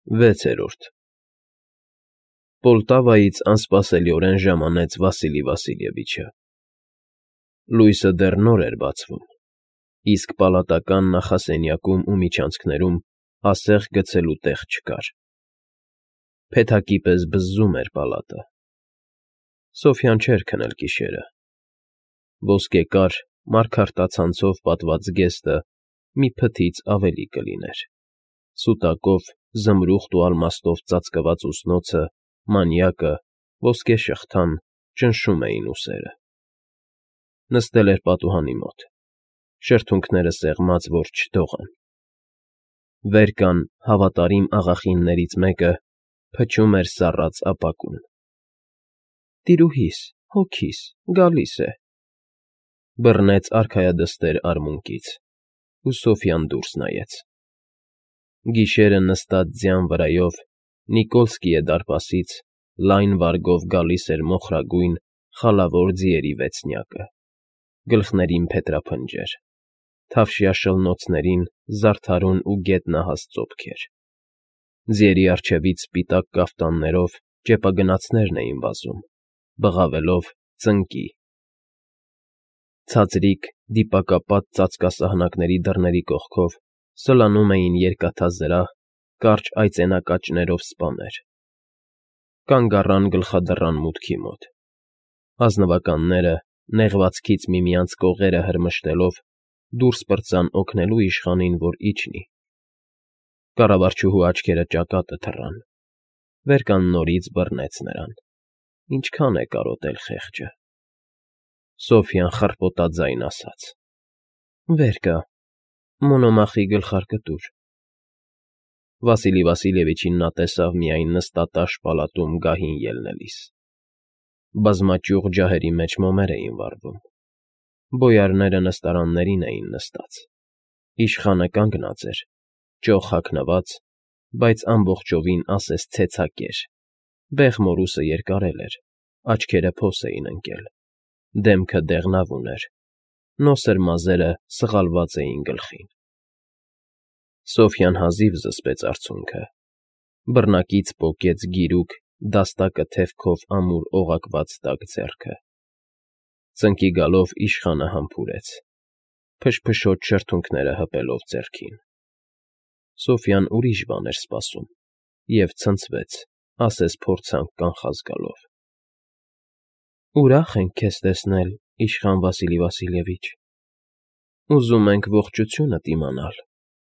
6. Պոլտավայից անսպասելիորեն ժամանեց Վասիլի Վասիլևիչը։ Լույսը դեռ նոր էր բացվում, իսկ պալատական նախասենյակում ու միջանցքներում ասեղ գցելու տեղ չկար։ Փեթակի պես բզզում էր պալատը։ Սոֆյան չէր քնել գիշերը։ Ոսկեկար, մարգարտացանցով պատված գեստը մի փթից ավելի կլիներ։ Սուտակով, զմրուխտ ու ալմաստով ծածկված ուսնոցը, մանյակը, ոսկե շղթան ճնշում էին ուսերը։ Նստել էր պատուհանի մոտ, շրթունքները սեղմած, որ չդողան։ Վեր կան հավատարիմ աղախիններից մեկը փչում էր սառած ապակուն։ Տիրուհիս, հոգիս, գալիս է, բռնեց արքայադստեր արմունկից, ու Սոֆյան դուրս նայեց։ Գիշերը նստած ձյան վրայով Նիկոլսկիե դարպասից լայն վարգով գալիս էր մոխրագույն խալավոր ձիերի վեցնյակը, գլխներին փետրափնջեր, թավշյա շլնոցներին զարդարուն ու գետնահաս ծոփքեր։ Ձիերի առջևից սպիտակ կաֆտաններով ճեպագնացներն էին վազում, բղավելով ծնկի։ Ցածրիկ, դիպակապատ ծածկասահնակների դռների կողքով սլանում էին երկաթազրահ, կարճ այծենակաճներով սպաներ։ Կանգ առան գլխադռան մուտքի մոտ։ Ազնվականները, նեղվածքից միմյանց կողերը հրմշտելով, դուրս պրծան օգնելու իշխանին, որ իջնի։ Կառավարչուհու աչքերը ճակատը թռան։ Վերկան նորից բռնեց նրան։ Ինչքան է կարոտել խեղճը։ Սոֆյան խռպոտաձայն ասաց. Վեր կա, Մոնոմախի գլխարկտուր։ Վասիլի Վասիլևիչին նա տեսավ միայն նստատաշ պալատում գահին ելնելիս։ Բազմաճյուղ ջահերի մեջ մոմեր էին վառվում։ Բոյարները նստարաններին էին նստած։ Իշխանը կանգնած էր, ճոխ հագնված, բայց ամբողջովին ասես ցեցակեր։ Բեղ մորուսը երկարել էր, աչքերը փոս էին ընկել, դեմքը դեղնավուն էր, նոսր մազերը սղալված էին գլխին։ Սոֆյան հազիվ զսպեց արցունքը։ Բռնակից պոկեց գիրուկ, դաստակը թևքով ամուր օղակված տաք ձեռքը։ Ծնկի գալով իշխանը համբուրեց, փշփշոտ շրթունքները հպելով ձեռքին։ Սոֆյան ուրիշ բան էր սպասում և ցնցվեց, ասես փորձանք կանխած գալով։ Ուրախ ենք քեզ տեսնել, իշխան Վասիլի Վասիլևիչ։ Ուզում ենք ողջությունդ իմանալ։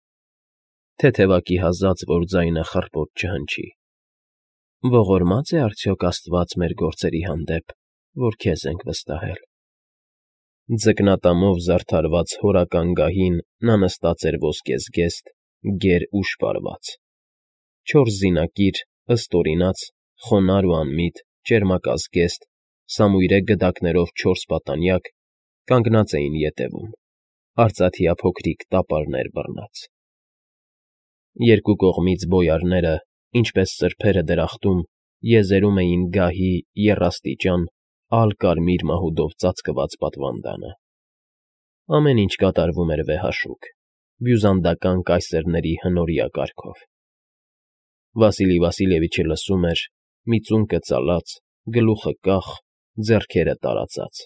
Թեթևակի հազաց, որ ձայնը խռպոտ չհնչի։ Ողորմած է արդյոք Աստված մեր գործերի հանդեպ, որ քեզ ենք վստահել։ Ձկնատամով զարդարված հորական գահին նա նստած էր ոսկեզգեստ, գեր ու շպարված։ 4 զինակիր, ըստօրինած, խոնարհ ու անմիտ, ճերմակազգեստ, սամույրե գդակներով 4 պատանյակ կանգնած էին ետևում, արծաթյա փոքրիկ տապարներ բռնած։ Երկու կողմից բոյարները, ինչպես սրբերը դրախտում, եզերում էին գահի եռաստիճան, ալ֊կարմիր մահուդով ծածկված պատվանդանը։ Ամեն ինչ կատարվում էր վեհաշուկ, բյուզանդական կայսերների հնորյա կարգով։ Վասիլի Վասիլևիչը լսում էր, մի ծունկը ծալած, գլուխը կախ, ձեռքերը տարածած։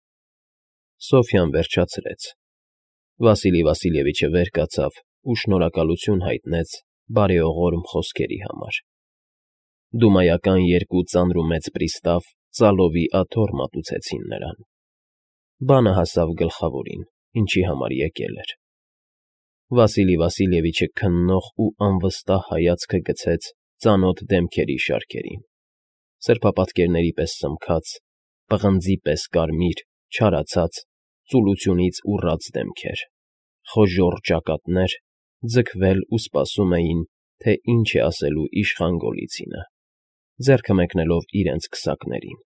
Սոֆյան վերջացրեց։ Վասիլի Վասիլևիչը վեր կացավ ու շնորհակալություն հայտնեց բարեողորմ խոսքերի համար։ Դումայական 2 ծանր ու մեծ պրիստավ ծալովի աթոռ մատուցեցին նրան։ Բանը հասավ գլխավորին, ինչի համար եկել էր։ Վասիլի Վասիլևիչը քննող ու անվստահ հայացքը գցեց ծանոթ դեմքերի շարքերին։ Սրբապատկերների պես սմքած, պղնձի պես կարմիր, չարացած, ծուլությունից ուռած դեմքեր, խոժոռ ճակատներ, ձգվել ու սպասում էին, թե ինչ է ասելու իշխան Գոլիցինը, ձեռքը մեկնելով իրենց քսակներին։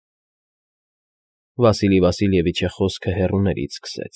Վասիլի Վասիլևիչը խոսքը հեռուներից սկսեց.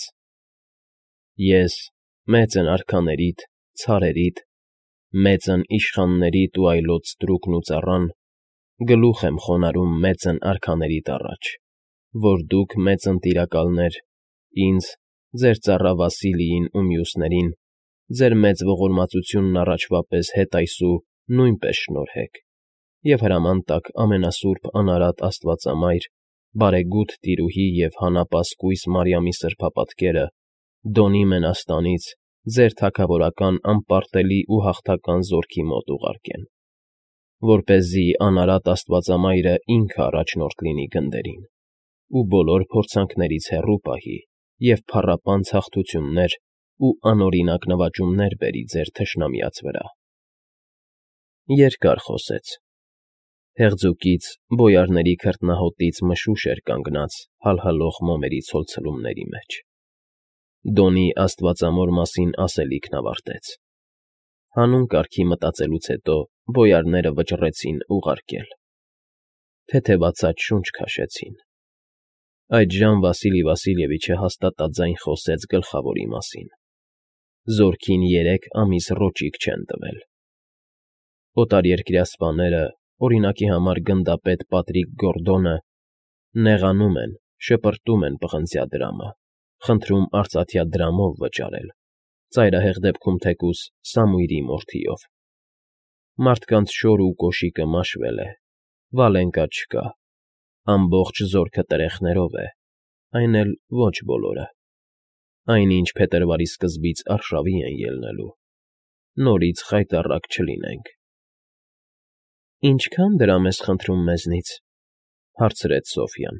Ես, մեծն արքաներիդ, ցարերիդ, մեծն իշխաններիդ ու այլոց ստրուկն ու ծառան, գլուխ եմ խոնարհում մեծն արքաներիդ առաջ, որ դուք մեծն տիրակալներ, ինձ, ձեր ծառա Վասիլիին ու մյուսներին, ձեր մեծ ողորմածությունն առաջվա պես հետ այսու նույնպես շնորհեք, և հրաման տաք ամենասուրբ անարատ Աստվածամայր, բարեգութ տիրուհի և հանապասկույս Մարիամի սրբապատկերը Դոնի մենաստանից ձեր թագավորական անպարտելի ու հաղթական զորքի մոտ ուղարկեն, որպեսզի անարատ Աստվածամայրը ինքը առաջնորդ լինի գնդերին ու բոլոր փորձանքներից հեռու պահի և փառապանծ հաղթություններ ու անօրինակ նվաճումներ բերի ձեր թշնամիաց վրա։ Երկար խոսեց։ Հեղձուկից, բոյարների քրտնահոտից մշուշ էր կանգնած հալհլող մոմերի ցոլցլումների մեջ։ Դոնի աստվածամոր մասին ասելիքն ավարտեց։ Հանուն կարգի մտածելուց հետո բոյարները վճռեցին ուղարկել։ Թեթևացած շունչ քաշեցին։ Այդժամ Վասիլի Վասիլևիչը հաստատաձայն խոսեց գլխավորի մասին։ Զորքին 3 ամիս ռոճիկ չեն տվել։ Օտարերկրյա սպաները, օրինակի համար գնդապետ Պատրիկ Գորդոնը, նեղանում են, շպրտում են պղնձյա դրամը, խնդրում արծաթյա դրամով վճարել, ծայրահեղ դեպքում թեկուզ Սամուիրի մորթիով։ Մարդկանց շոր ու կոշիկը մաշվել է, Վալենկա չկա, ամբողջ զորքը տրեխներով է, այն էլ ոչ բոլորը։ Այնինչ փետրվարի սկզբից արշավի են ելնելու, նորից խայտառակ չլինենք։ Ինչքա՞ն դրամ ես խնդրում մեզնից, հարցրեց Սոֆյան։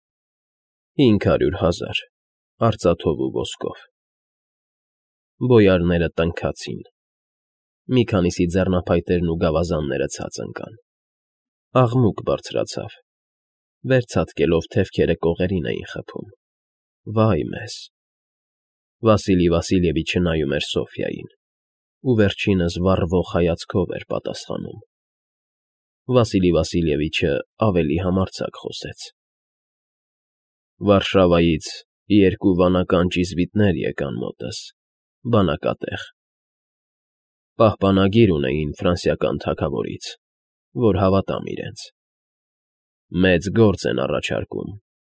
500,000 արծաթով ու ոսկով։ Բոյարները տնքացին։ Մի քանիսի ձեռնափայտերն ու գավազանները ցած ընկան։ Աղմուկ բարձրացավ։ Վերցածկելով թևքերը կողերին էին խփում։ Վայ մեզ։ Վասիլի Վասիլևիչը նայում էր Սոֆյային, ու վերջինս վառվող հայացքով էր պատասխանում։ Վասիլի Վասիլևիչը ավելի համարձակ խոսեց. Վարշավայից 2 վանական ճիզվիտներ եկան մոտս, բանակատեղ։ Պահպանագիր ունեին ֆրանսիական թագավորից, որ հավատամ իրենց։ Մեծ գործ են առաջարկում։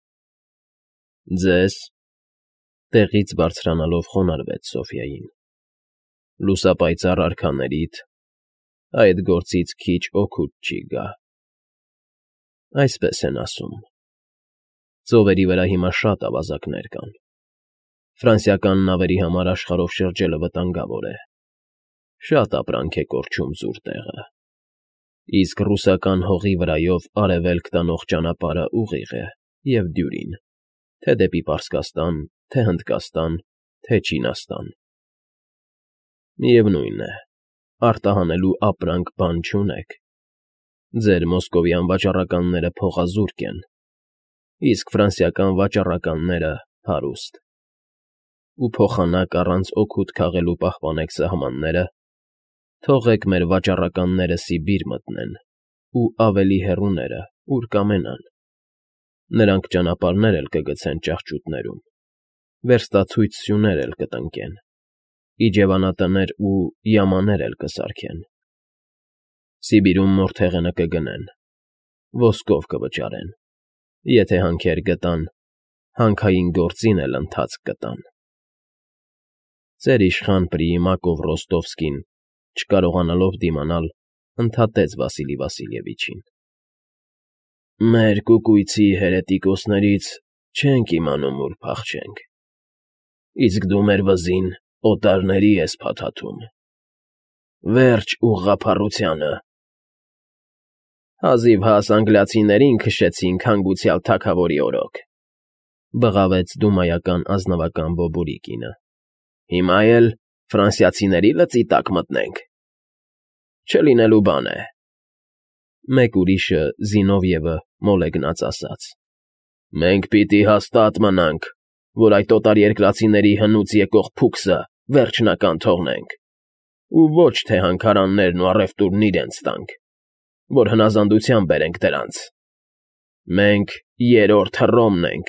Ձեզ, տեղից բարձրանալով խոնարհվեց Սոֆյային, լուսապայծառ արքաներիդ այդ գործից քիչ օգուտ չի գա։ Այսպես են ասում։ Ծովերի վրա հիմա շատ ավազակներ կան։ Ֆրանսիական նավերի համար աշխարհով շրջելը վտանգավոր է։ Շատ ապրանք է կորչում զուր տեղը։ Իսկ ռուսական հողի վրայով արևելք տանող ճանապարհը ուղիղ է և դյուրին, թե դեպի Պարսկաստան, թե Հնդկաստան, թե Չինաստան։ Միևնույն է, արտահանելու ապրանք բան չունեք։ Ձեր մոսկովյան վաճառականները փողազուրկ են, իսկ ֆրանսիական վաճառականները հարուստ։ Ու փոխանակ առանց օգուտ քաղելու պահպանեք սահմանները, թողեք մեր վաճառականները Սիբիր մտնեն ու ավելի հեռուները, ուր կամենան։ Նրանք ճանապարհներ էլ կգցեն ճահճուտներում, վերստացույց սյուներ էլ կտնկեն, իջևանատներ ու յամաներ էլ կսարքեն։ Սիբիրում մորթեղենը կգնեն, ոսկով կվճարեն, եթե հանքեր գտան, հանքային գործին էլ ընթացք կտան։ Ձեր իշխան Պրիիմակով Ռոստովսկին, չկարողանալով դիմանալ, ընդհատեց Վասիլի Վասիլևիչին. Մեր կուկույցի հերետիկոսներից չենք իմանում, ուր փախչենք, իսկ դու մեր վզին օտարների ես փաթաթում։ Վերջ ուղղափառությանը։ Հազիվ անգլիացիներին քշեցինք հանգուցյալ թագավորի օրոք, բղավեց դումայական ազնվական Բոբուրի կինը։ Հիմա էլ ֆրանսիացիների լծի տակ մտնենք։ Չլինելու բան է։ Մեկ ուրիշը, Զինովիևը, մոլեգնած ասաց. Մենք պիտի հաստատ մնանք, որ այդ օտարերկրացիների հնուց եկող փուքսը վերջնական թողնենք, ու ոչ թե հանքարաններն ու առևտուրն իրենց տանք, որ հնազանդության բերենք դրանց։ Մենք երրորդ Հռոմն ենք։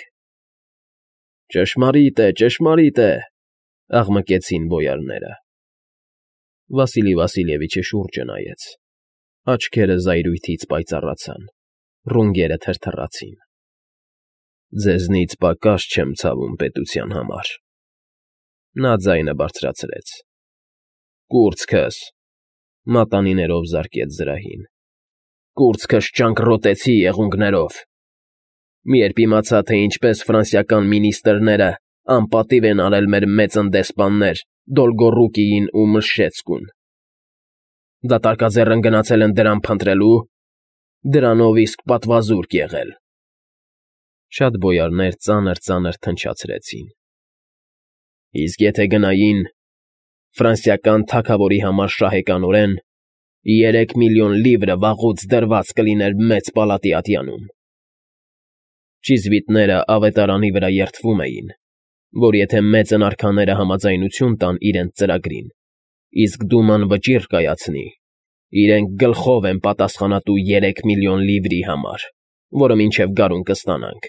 Ճշմարիտ է, աղմկեցին բոյարները։ Վասիլի Վասիլևիչը շուրջը նայեց։ Աչքերը զայրույթից պայծառացան, ռունգերը թրթռացին։ Ձեզնից պակաս չեմ ցավում պետության համար։ Նա ձայնը բարձրացրեց. Կուրծքս, Մատանիներով զարկեց զրահին։ Կուրծքս ճանկռոտեցի եղունգներով։ Մի երբ իմացա, թե ինչպես ֆրանսիական մինիստրները անպատիվ են արել մեր մեծն դեսպաններ Դոլգոռուկիին ու Մշեցկուն։ Դատարկաձեռն գնացել են դրամ փնտրելու, դրանով իսկ պատվազուրկ եղել։ Շատ բոյարներ ծանր թնչացրեցին։ Իսկ եթե գնային, ֆրանսիական թագավորի համար շահեկանորեն 3 միլիոն լիվրը վաղուց դրված կլիներ մեծ պալատի ատյանում։ Ճիզվիտները ավետարանի վրա երդվում էին, որ եթե մեծն արքաները համաձայնություն տան իրենց ծրագրին, իսկ դուման վճիռ կայացնի, իրենք գլխով են պատասխանատու 3 միլիոն լիվրի համար, որը մինչև գարուն կստանանք։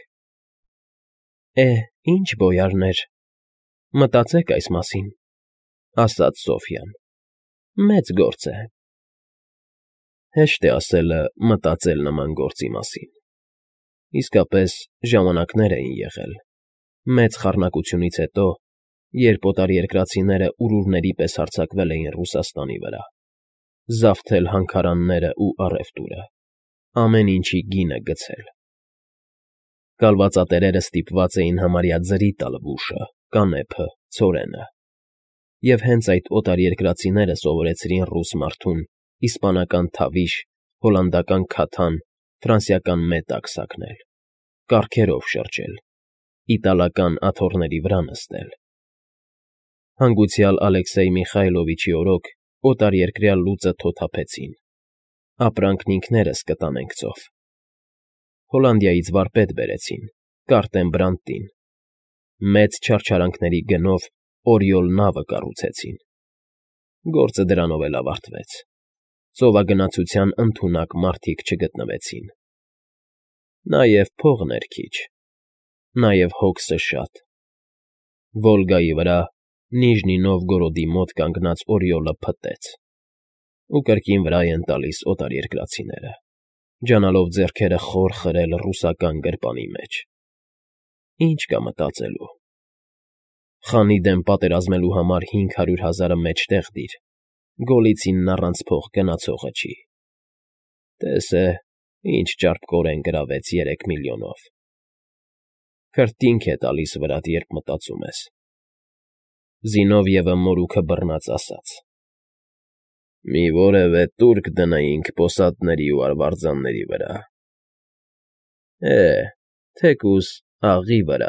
Ինչ բոյարներ, մտածեք այս մասին, ասաց Սոֆյան։ Մեծ գործ է։ Հեշտ է ասելը մտածել նման գործի մասին։ Իսկապես ժամանակներ էին եղել, մեծ խառնակությունից հետո, երբ օտարերկրացիները ուրուրների պես հարձակվել էին Ռուսաստանի վրա, զավթել հանքարանները ու առևտուրը, ամեն ինչի գինը գցել։ Կալվածատերերը ստիպված էին համարյա ձրի տալ բուշը, կանեփը, ցորենը։ Եվ հենց այդ օտարերկրացիները սովորեցրին ռուս մարդուն իսպանական թավիշ, հոլանդական քաթան, ֆրանսիական մետակ սագնել, կառքերով շրջել, իտալական աթոռների վրա նստել։ Հանգուցյալ Ալեքսեյ Միխայլովիչի օրոք օտարերկրյա լուծը թոթափեցին։ Ապրանքն ինքներս կտանենք ծով։ Հոլանդիայից վարպետ բերեցին, Կարտեն Բրանտին։ Մեծ չարչարանքների գնով Օրիոլ նավը կառուցեցին։ Գործը դրանով էլ ավարտվեց։ Ծովագնացության ընդունակ մարդիկ չգտնվեցին։ Նաև փողն էր քիչ, նաև հոգսը շատ։ Վոլգայի վրա Նիժնի Նովգորոդի մոտ կանգնած Օրիոլը փտեց, ու կրկին վրա են տալիս օտարերկրացիները, ջանալով ձեռքերը խոր խրել ռուսական գրպանի մեջ։ Ինչ կա մտածելու։ Խանի դեմ պատերազմելու համար 500,000-ը մեջտեղ դիր, Գոլիցինն առանց փող գնացողը չի։ Տես է, ինչ ճարպկորեն գրավեց 3 միլիոնով։ Քրտինք է տալիս վրատ, երբ մտածում ես։ Զինովիևը մորուքը բռնած ասաց. Մի որևէ տուրք դնայինք պոսատների ու արվարձանների վրա։ Թեկուզ աղի վրա։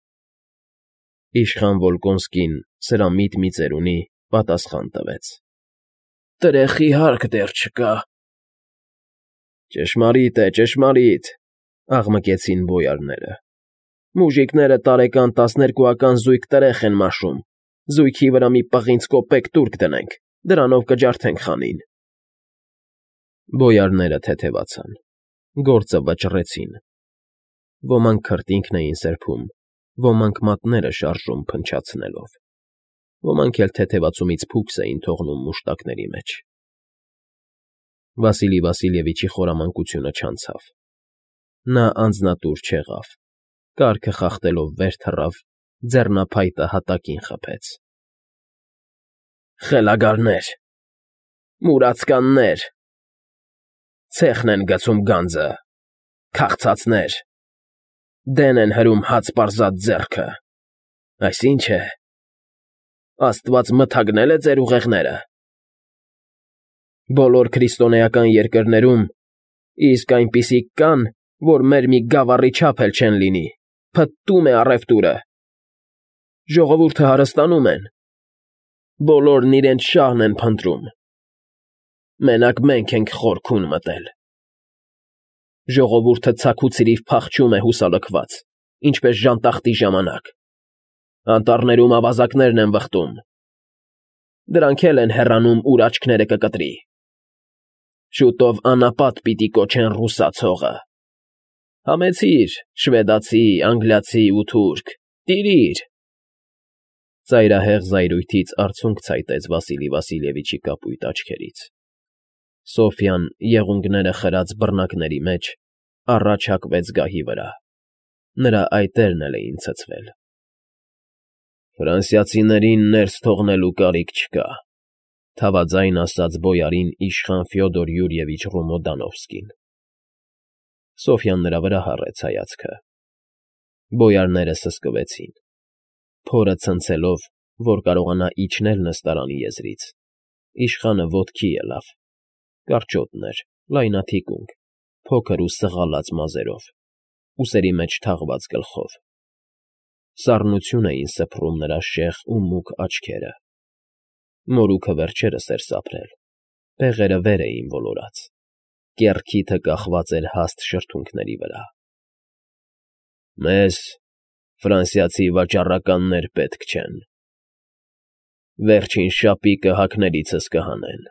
Իշխան Վոլկոնսկին սրա միտ-մի ծերունի պատասխան տվեց. Տրեխի հարկ դեռ չկա։ Ճշմարիտ է, ճշմարիտ, աղմկեցին բոյարները։ Մուժիկները տարեկան 12-ական զույգ տրեխ են մաշում, զույգի վրա մի պղինձ կոպեկ տուրք դնենք, դրանով կջարդենք խանին։ Բոյարները թեթևացան, գործը վճռեցին։ Ոմանք քրտինքն էին սրբում, ոմանք մատները շարժում փնչացնելով, ոմանք էլ թեթևացումից փուքս էին թողնում մուշտակների մեջ։ Վասիլի Վասիլևիչի խորամանկությունը չանցավ։ Նա անձնատուր չեղավ, կառքը խախտելով վեր թռավ, ձեռնափայտը հատակին խփեց։ Խելագարներ, մուրացկաններ, ցեխն են գցում գանձը, քաղցածներ, դեն են հրում հաց պարզած ձեռքը։ Այսինչ է, Աստված մթագնել է ձեր ուղեղները։ Բոլոր քրիստոնեական երկրներում իսկ այնպիսիք կան, որ մեր մի գավառի չափ էլ չեն լինի, փտտում է առևտուրը։ Ժողովուրդը հարստանում են։ Բոլորն իրենց շահն են փնտրում։ Մենակ մենք ենք խորքուն մտել։ Ժողովուրդը ցաքուցիրիվ փախչում է հուսալքված, ինչպես ժանտախտի ժամանակ։ Անտառներում ավազակներն են վխտում։ Դրանք էլ են հեռանում, ուր աչքները կկտրի։ Շուտով անապատ պիտի կոչեն ռուսացողը։ Համեցիր, շվեդացի, անգլիացի ու թուրք, տիրիր։ Ծայրահեղ զայրույթից արցունք ցայտեց Վասիլի Վասիլևիչի կապույտ աչքերից։ Սոֆյան եղունգները խրած բռնակների մեջ առաջ հակվեց գահի վրա։ Նրա այտերն էլ էին ցցվել։ Ֆրանսիացիներին ներս թողնելու կարիք չկա։ Թավաձայն ասաց բոյարին իշխան Ֆյոդոր Յուրիևիչ Ռոմոդանովսկին։ Սոֆյան նրա վրա հառեց հայացքը։ Բոյարները սսկվեցին։ Փորը ցնցելով, որ կարողանա իջնել նստարանի եզրից, իշխանը ոտքի ելավ։ Կարճոտն էր, լայնաթիկունք, փոքր ու սղալած մազերով, ուսերի մեջ թաղված գլխով։ Սառնություն էին սփռում նրա շեղ ու մուգ աչքերը։ Մորուքը վերջերս էր սափրել, բեղերը վեր էին ոլորած, կեռ քիթը կախված էր հաստ շրթունքների վրա։ Մեզ ֆրանսիացի վաճառականներ պետք չեն։ Վերջին շապիկը հագնելիցս կհանեն։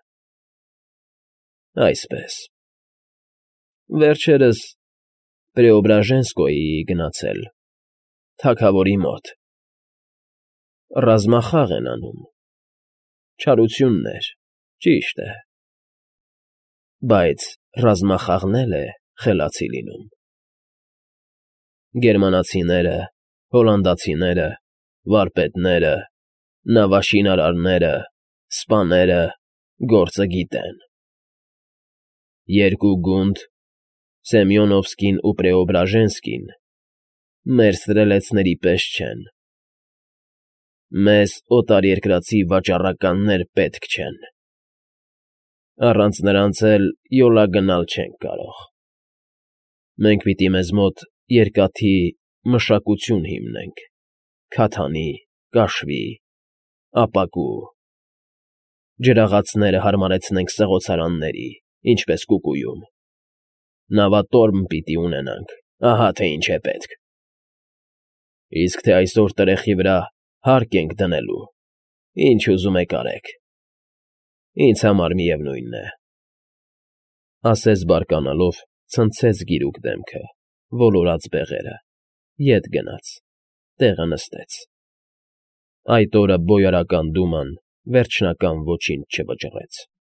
Այսպես։ Վերջերս Պրեոբրաժենսկոյի գնացել, թագավորի մոտ։ Ռազմախաղ են անում։ Չարություններ, ճիշտ է։ Բայց ռազմախաղն էլ է խելացի լինում։ Գերմանացիները, հոլանդացիները, վարպետները, նավաշինարարները, սպաները գործը գիտեն։ Երկու գունդ, Սեմյոնովսկին ու Պրեոբրաժենսկին, մեր ստրելեցների պես չեն։ Մեզ օտարերկրացի վաճառականներ պետք չեն։ Առանց նրանց էլ յոլա գնալ չենք կարող։ Մենք պիտի մեզ մոտ երկաթի մշակություն հիմնենք, քաթանի, կաշվի, ապակու։ Ջրաղացները հարմարեցնենք սղոցարանների, ինչպես կուկուում։ Նավատորմ պիտի ունենանք, ահա թե ինչ է պետք։ Իսկ թե այսօր տրեխի վրա հարկ ենք դնելու, ինչ ուզում եք արեք։ Ինձ համար միևնույն է։ Ասես բարկանալով, ցնցեց գիրուկ դեմքը, ոլորած բեղերը, ետ գնաց, տեղը նստեց։ Այդ օրը բոյարական դուման վերջնական ոչինչ չվճռեց։